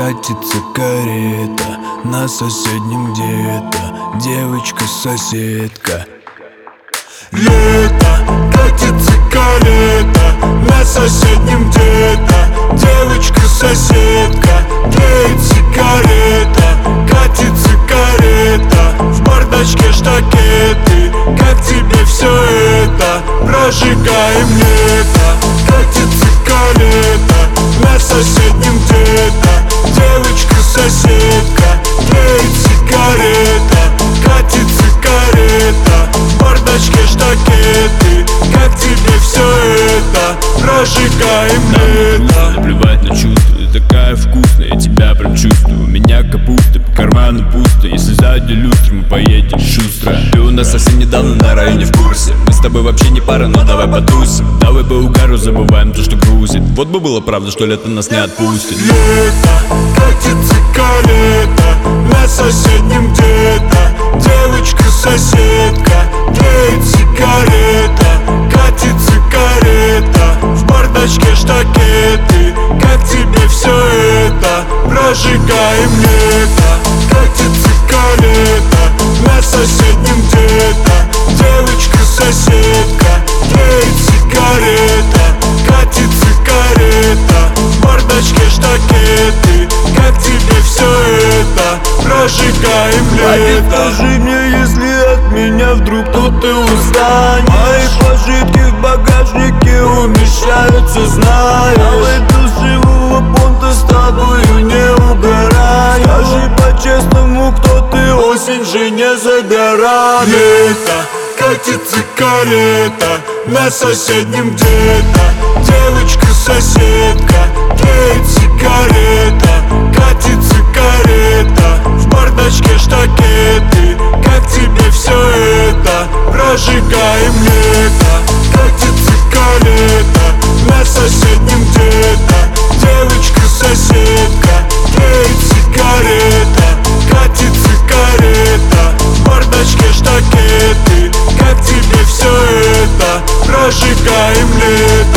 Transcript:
катится карета, на соседнем где-то девочка-соседка. Лето, катится карета, на соседнем где-то девочка-соседка. Греет сигарета, катится карета, в бардачке штакеты. Как тебе все это? Прожигаем лето. Катится карета, на соседнем где-то девочка-соседка. Греет сигарета, катится карета, в бардачке штакеты. Как тебе все это? Прожигаем лето. Наплевать на чувства, ты такая вкусная, я тебя прям чувствую. У меня капуста, по карману пусто. Если сзади люстры, мы поедем шустро. Ты у нас совсем недавно на районе в курсе. Мы с тобой вообще не пара, но давай потусим. Давай по угару забываем то, что грузит. Вот бы было правда, что лето нас не отпустит. Лето, катится карета, на соседнем где-то девочка-соседка. Греет сигарета, катится карета, в бардачке штакеты. Как тебе все это? Прожигаем лето. Катится карета, на соседнем где-то девочка-соседка. Греет сигарета, катится карета, в бардачке штакеты. Как тебе все это? Прожигаем лето. Скажи мне, если от меня вдруг тут ты устанешь. Мои пожитки в багажнике умещаются, знаешь. А в эту живого понта с тобою не угораю. Скажи по-честному, кто ты, осень же не загорает. Лето, катится карета, на соседнем где-то девочка-соседка. Греет сигарета, катится карета, в бардачке штакеты. Как тебе все это? Прожигаем лето. Катится карета, на соседнем где-то девочка-соседка. Греет сигарета, катится карета, в бардачке штакеты. Как тебе все это? Прожигаем лето.